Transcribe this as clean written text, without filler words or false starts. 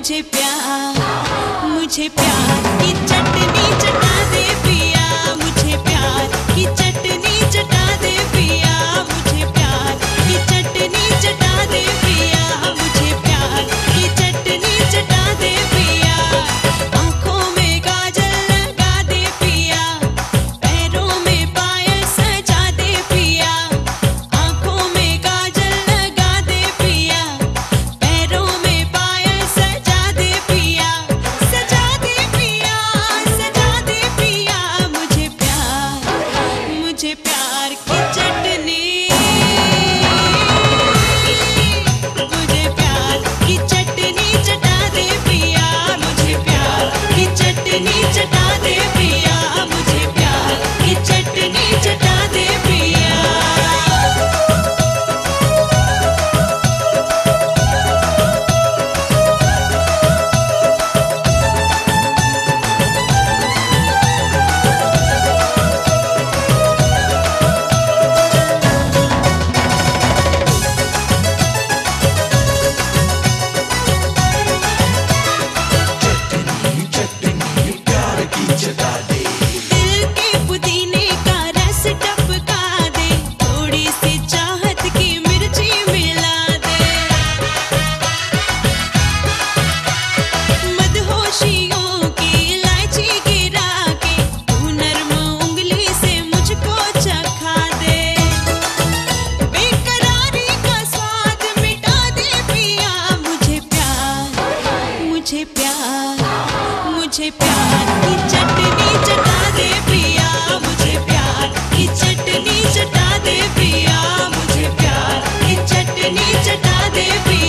मुझे प्यार की चटनी चटा दे पिया, मुझे प्यार की चटनी चटा दे पिया, मुझे प्यार की चटनी चटा दे पिया, मुझे प्यार की चटनी चटा दे पिया। आँखों में काजल लगा दे पिया, पैरों में पायल सजा दे पिया। आँखों में काजल लगा दे पिया, पैरों में पायल सजा दे पिया, सजा दे पिया, सजा दे पिया। मुझे प्यार की चटनी, मुझे प्यार की चटनी चटा दे पिया, मुझे प्यार की चटनी चटा दे पिया, मुझे प्यार की चटनी चटा दे पिया। दिल के पुदीने का रस टपका दे, थोड़ी सी चाहत की मिर्ची मिला दे। मदहोशियों की इलायची गिरा के तू नर्म उंगली से मुझको चखा दे। बेकरारी का स्वाद मिटा दे पिया, मुझे प्यार की चटनी चटा दे पिया, मुझे प्यार की चटनी चटा दे पिया, मुझे प्यार की चटनी चटा दे पिया।